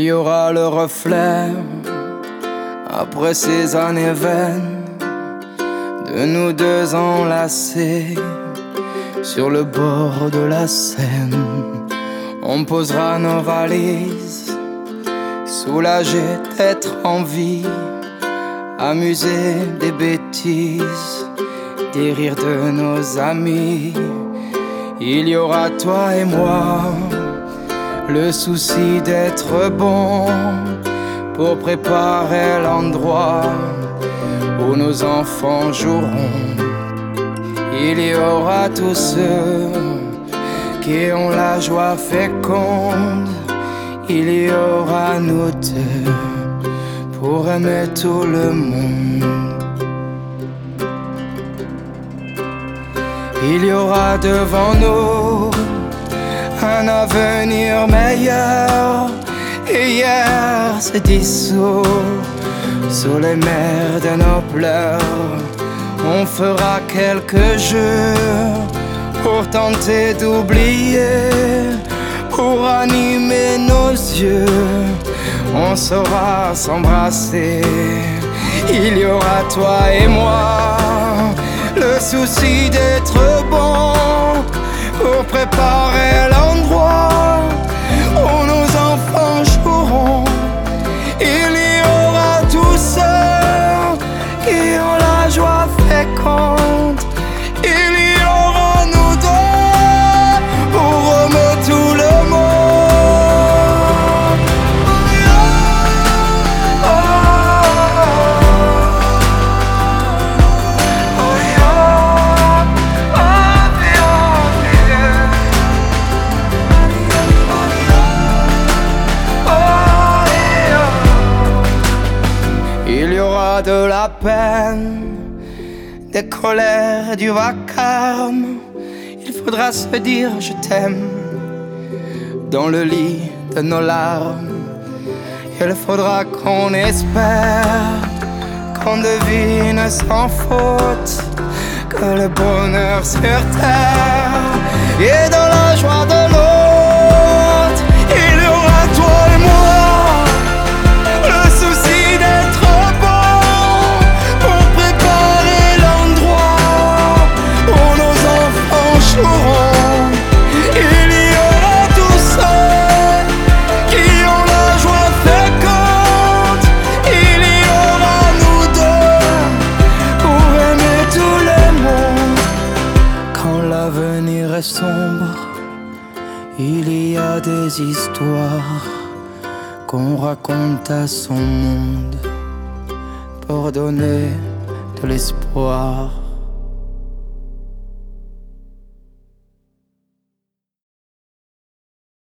y aura le reflet après ces années vaines de nous deux enlacés sur le bord de la Seine. On posera nos valises, soulagés d'être en vie, amusés des bêtises, des rires de nos amis. Il y aura toi et moi, le souci d'être bon pour préparer l'endroit où nos enfants joueront. Il y aura tous ceux qui ont la joie féconde. Il y aura nous deux pour aimer tout le monde. Il y aura devant nous un avenir meilleur. Et hier s'est dissous sous les mers de nos pleurs. On fera quelques jeux pour tenter d'oublier, pour animer nos yeux. On saura s'embrasser. Il y aura toi et moi, le souci d'être bon pour préparer l'endroit où nos enfants joueront. Il y aura tous ceux qui ont la joie féconde. Il y aura nous deux pour aimer tout le monde. Il y aura de la peine, des colères, du vacarme. Il faudra se dire je t'aime dans le lit de nos larmes. Il faudra qu'on espère, qu'on devine sans faute que le bonheur sur terre est dans la joie de l'autre. Il y aura toi et moi, le souci d'être bon pour préparer l'endroit où nos enfants joueront. Il y aura tous ceux qui ont la joie féconde. Il y aura nous deux pour aimer tout le monde. Quand l'avenir est sombre, il y a des histoires qu'on raconte à son monde pour donner de l'espoir.